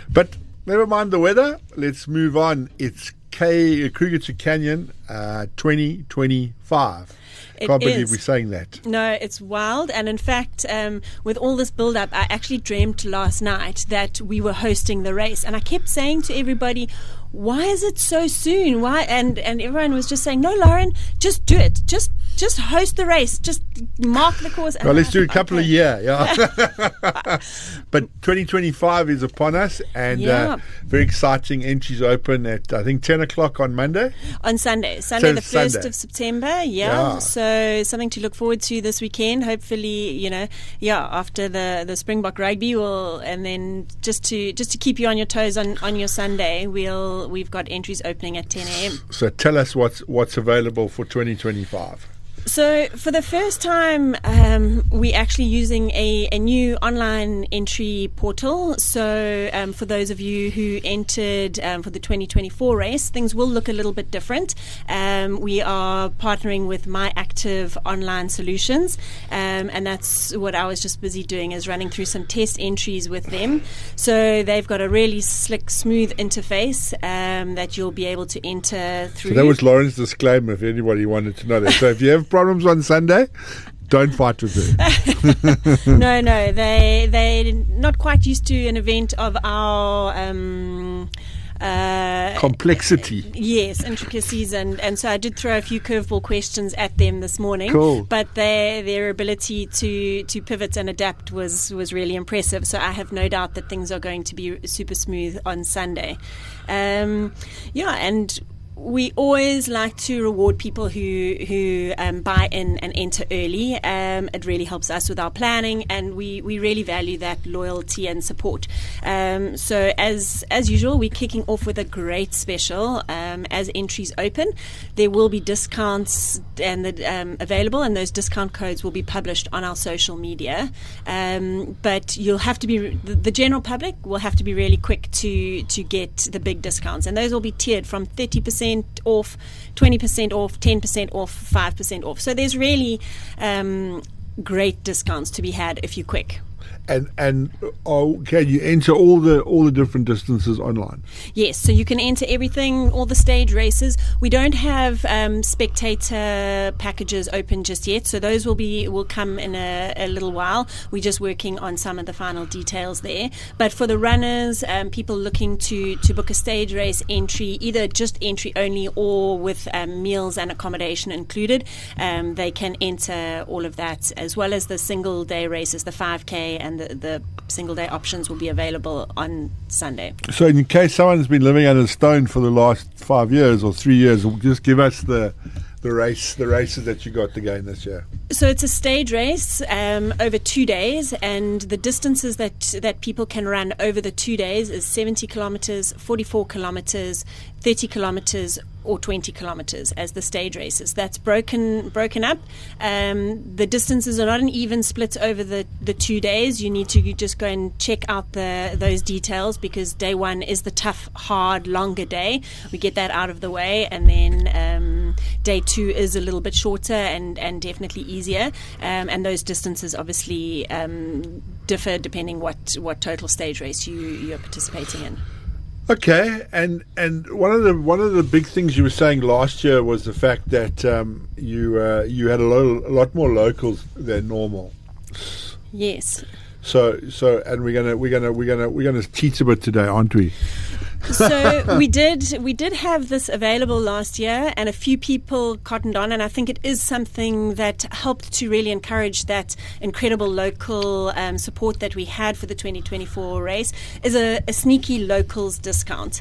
But never mind the weather. Let's move on. It's Kruger to Canyon 2025. Can't believe we're saying that. No, it's wild. And in fact, with all this build-up, I actually dreamt last night that we were hosting the race. And I kept saying to everybody, why is it so soon? Why? And everyone was just saying, no, Lauren, just do it. Just host the race. Just mark the course. Well, let's do a couple of years. Yeah. But 2025 is upon us, and very exciting. Entries open at, I think, 10 o'clock on Monday? On Sunday. Sunday, the 1st of September. Yeah. So something to look forward to this weekend. Hopefully, after the Springbok rugby, and then just to keep you on your toes on your Sunday, we've got entries opening at 10 a.m. So tell us what's available for 2025. So for the first time, we're actually using a new online entry portal. So for those of you who entered for the 2024 race, things will look a little bit different. We are partnering with MyActive Online Solutions, and that's what I was just busy doing, is running through some test entries with them. So they've got a really slick, smooth interface that you'll be able to enter through. So that was Lauren's disclaimer, if anybody wanted to know that. So if you have problems on Sunday, don't fight with her. No, they're not quite used to an event of our complexity. Yes, intricacies, and so I did throw a few curveball questions at them this morning. Cool. But their ability to pivot and adapt was really impressive. So I have no doubt that things are going to be super smooth on Sunday. And we always like to reward people who buy in and enter early. It really helps us with our planning, and we really value that loyalty and support. So as usual, we're kicking off with a great special. As entries open, there will be discounts available, and those discount codes will be published on our social media. But you'll have to be, the general public will have to be really quick to get the big discounts, and those will be tiered from 30% off, 20% off, 10% off, 5% off. So there's really great discounts to be had if you're quick. And can you enter all the different distances online? Yes, so you can enter everything, all the stage races. We don't have spectator packages open just yet, so those will come in a little while. We're just working on some of the final details there. But for the runners, people looking to book a stage race entry, either just entry only or with meals and accommodation included, they can enter all of that, as well as the single day races, the 5K and the single day options will be available on Sunday. So in case someone's been living under a stone for the last 5 years or 3 years, just give us the races that you got to gain this year. So it's a stage race over 2 days, and the distances that people can run over the 2 days is 70 kilometers, 44 kilometers, 30 kilometers, or 20 kilometers as the stage races. That's broken up. The distances are not an even split over the 2 days. You need to just go and check out those details, because day one is the tough, hard, longer day. We get that out of the way, and then day two is a little bit shorter and definitely easier. And those distances obviously differ depending what total stage race you're participating in. Okay, and one of the big things you were saying last year was the fact that you had a lot more locals than normal. Yes. So and we're gonna cheat a bit today, aren't we? So we did have this available last year, and a few people cottoned on, and I think it is something that helped to really encourage that incredible local support that we had for the 2024 race, is a sneaky locals discount.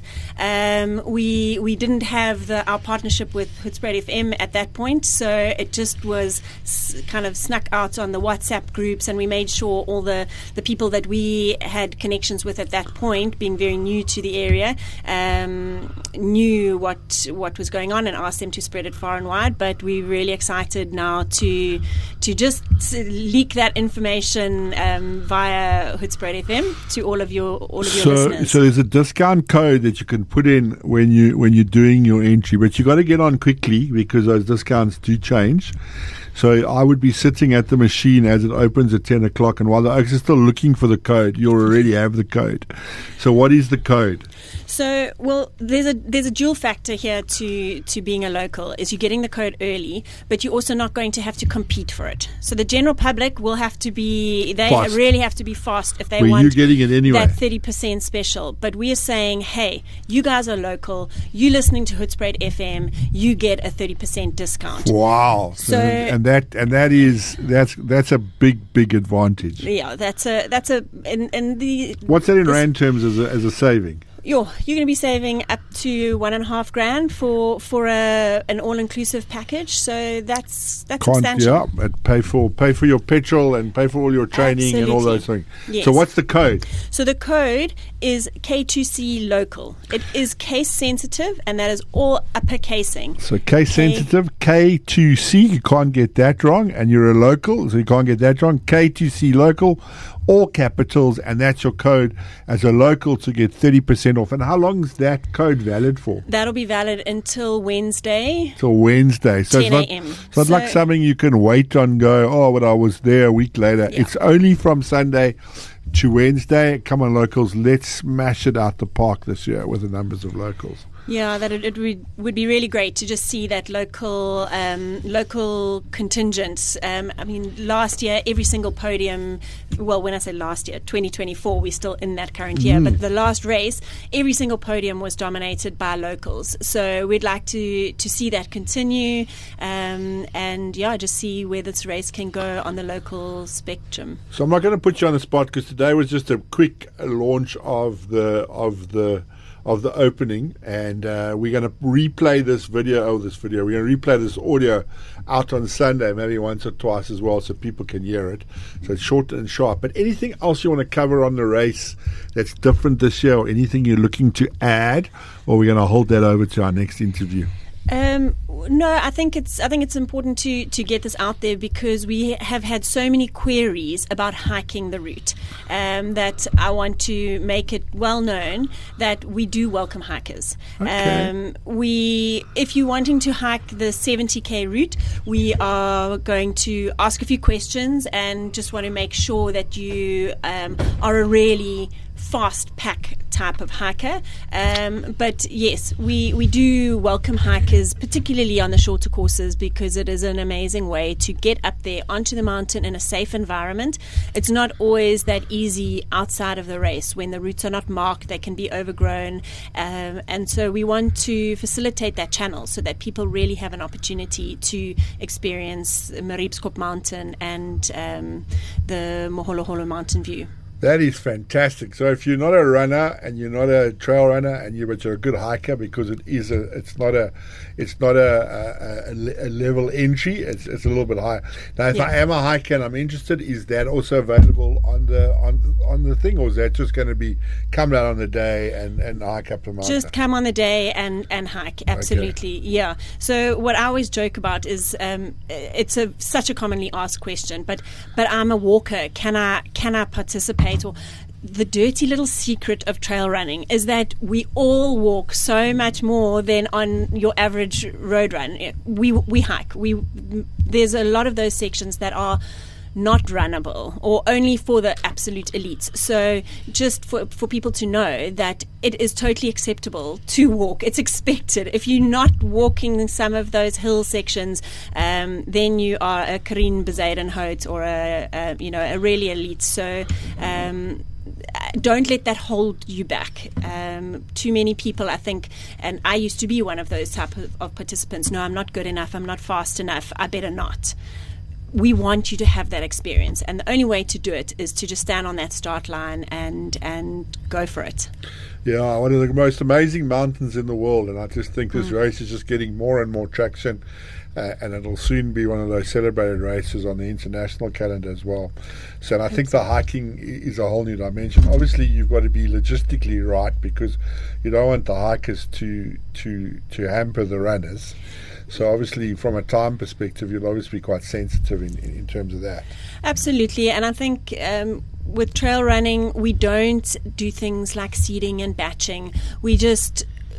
We didn't have our partnership with Hoedspruit FM at that point, so it just was kind of snuck out on the WhatsApp groups, and we made sure all the people that we had connections with at that point, being very new to the area, knew what was going on, and asked them to spread it far and wide. But we're really excited now to just leak that information via Hoedspruit FM to all of your listeners. So there's a discount code that you can put in when you're doing your entry, but you got to get on quickly because those discounts do change. So I would be sitting at the machine as it opens at 10 o'clock, and while the Oaks are still looking for the code, you'll already have the code. So what is the code? So, well, there's a dual factor here to being a local, is you're getting the code early, but you're also not going to have to compete for it. So the general public will have to be, they fast. Really have to be fast if they Well, want you're getting it anyway. that 30% special. But we are saying, hey, you guys are local, you listening to Hoedspruit FM, you get a 30% discount. Wow. So that's a big advantage. Yeah, and the What's that in rand terms as a saving? You're going to be saving up to $1,500 for an all-inclusive package. So that's substantial. Yeah, and pay for your petrol and pay for all your training. Absolutely. And all those things. Yes. So what's the code? So the code is K2C local. It is case sensitive, and that is all uppercasing. So case sensitive, K2C. You can't get that wrong, and you're a local, so you can't get that wrong. K2C local. All capitals, and that's your code as a local to get 30% off. And how long is that code valid for? That'll be valid until Wednesday. Till Wednesday. So 10 a.m. It's not like something you can wait on, go, but I was there a week later. Yeah. It's only from Sunday to Wednesday. Come on, locals, let's smash it out the park this year with the numbers of locals. Yeah, that it would be really great to just see that local contingent. I mean, last year, every single podium, well, when I say last year, 2024, we're still in that current year, but the last race, every single podium was dominated by locals. So we'd like to see that continue and just see where this race can go on the local spectrum. So I'm not going to put you on the spot because today was just a quick launch of the opening, and we're going to replay this video. We're going to replay this audio out on Sunday, maybe once or twice as well, so people can hear it. So it's short and sharp. But anything else you want to cover on the race that's different this year, or anything you're looking to add, or we're going to hold that over to our next interview? No, I think it's important to get this out there because we have had so many queries about hiking the route that I want to make it well known that we do welcome hikers. Okay. If you're wanting to hike the 70k route, we are going to ask a few questions and just want to make sure that you are a really fast pack type of hiker. But yes, we do welcome hikers, particularly on the shorter courses, because it is an amazing way to get up there onto the mountain in a safe environment. It's not always that easy outside of the race. When the routes are not marked, they can be overgrown. And so we want to facilitate that channel so that people really have an opportunity to experience Mariebskop Mountain and the Moholoholo Mountain View. That is fantastic. So if you're not a runner and you're not a trail runner but you're a good hiker, because it's not a level entry. It's a little bit higher. Now, if I am a hiker and I'm interested, is that also available on the thing, or is that just going to be come out on the day and hike up the mountain? Just come on the day and hike. Absolutely, okay. Yeah. So what I always joke about is it's such a commonly asked question, but I'm a walker. Can I participate? Or the dirty little secret of trail running is that we all walk so much more than on your average road run. We hike. There's a lot of those sections that are not runnable or only for the absolute elites. So just for people to know that it is totally acceptable to walk. It's expected. If you're not walking some of those hill sections, then you are a Karin Bezuidenhout or a really elite. So don't let that hold you back. Too many people, I think, and I used to be one of those type of participants. No, I'm not good enough. I'm not fast enough. I better not. We want you to have that experience, and the only way to do it is to just stand on that start line and go for it. Yeah, one of the most amazing mountains in the world, and I just think this race is just getting more and more traction, and it'll soon be one of those celebrated races on the international calendar as well. So, and I think the hiking is a whole new dimension. Obviously, you've got to be logistically right, because you don't want the hikers to hamper the runners. So obviously, from a time perspective, you'll obviously be quite sensitive in terms of that. Absolutely. And I think with trail running, we don't do things like seeding and batching. We just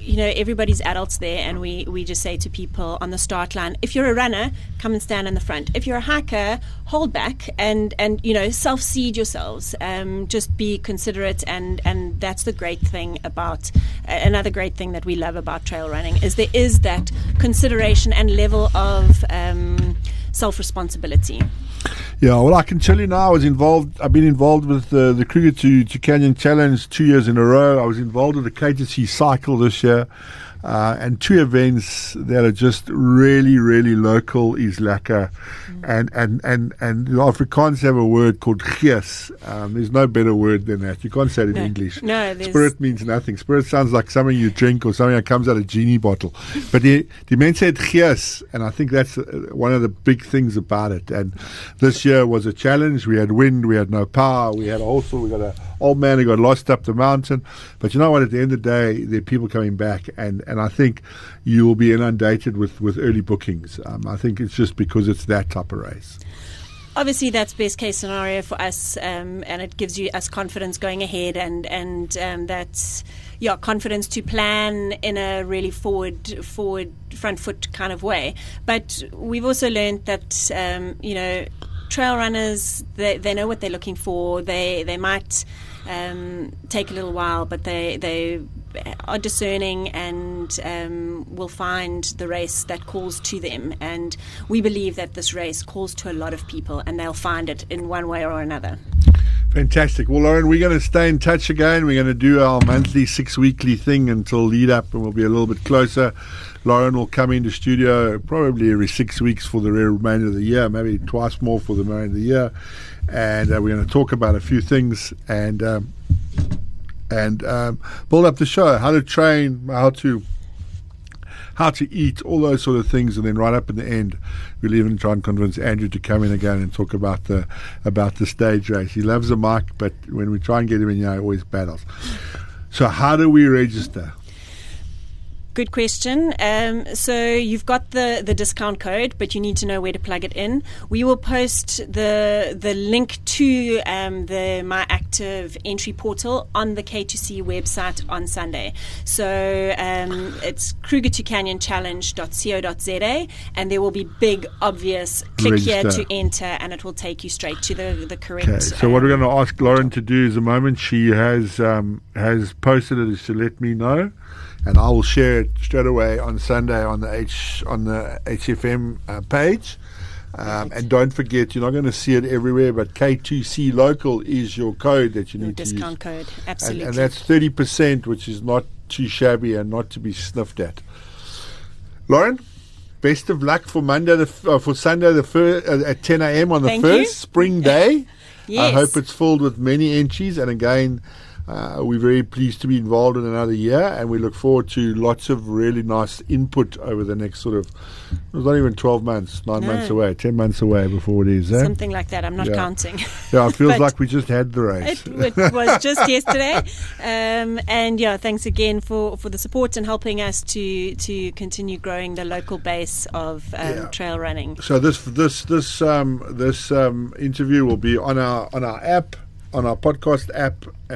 everybody's adults there, and we just say to people on the start line, if you're a runner, come and stand in the front. If you're a hiker, hold back and self-seed yourselves. Just be considerate, and that's the great thing about another great thing that we love about trail running is there is that consideration and level of self-responsibility. Yeah, well, I can tell you now, I've been involved with the Kruger to Canyon Challenge 2 years in a row. I was involved with the K2C Cycle this year, and 2 events that are just really, really local is lekker. And the Afrikaans have a word called gees. There's no better word than that. You can't say it in English. No, Spirit means nothing. Spirit sounds like something you drink or something that comes out of a genie bottle. But the men said gees, and I think that's one of the big things about it. And this year was a challenge. We had wind, we had no power, we had also we got an old man who got lost up the mountain. But you know what? At the end of the day, there are people coming back, and I think you will be inundated with early bookings. I think it's just because it's that type of race. Obviously, that's best case scenario for us, and it gives us confidence going ahead, and that's confidence to plan in a really forward front foot kind of way. But we've also learned that trail runners, they know what they're looking for. They might take a little while, but they are discerning and will find the race that calls to them. And we believe that this race calls to a lot of people, and they'll find it in one way or another. Fantastic. Well, Lauren, we're going to stay in touch again. We're going to do our monthly 6-weekly thing until lead up, and we'll be a little bit closer. Lauren will come into studio probably every 6 weeks for the remainder of the year, maybe twice more for the remainder of the year. And we're going to talk about a few things and build up the show, how to train, how to eat, all those sort of things. And then right up in the end, we'll even try and convince Andrew to come in again and talk about the stage race. He loves the mic, but when we try and get him in here, he always battles. So how do we register? Good question. So you've got the discount code, but you need to know where to plug it in. We will post the link to the My Active entry portal on the K2C website on Sunday. So it's kruger2canyonchallenge.co.za, and there will be big, obvious click register here to enter, and it will take you straight to the correct. Okay. So what we're going to ask Lauren to do is, the moment she has posted it, is to let me know. And I will share it straight away on Sunday on the HFM page. And don't forget, you're not going to see it everywhere, but K2C Local is your code that you need to use. Discount code, absolutely. And that's 30%, which is not too shabby and not to be sniffed at. Lauren, best of luck for Sunday at 10 a.m. on the first spring day. Yes. I hope it's filled with many entries. And again, we're very pleased to be involved in another year, and we look forward to lots of really nice input over the next sort of, it's not even 12 months, 9 months away, 10 months away before it is. Something like that. I'm not counting. Yeah, it feels like we just had the race. It was just yesterday. And thanks again for the support and helping us to continue growing the local base of trail running. So this interview will be on our app, on our podcast app,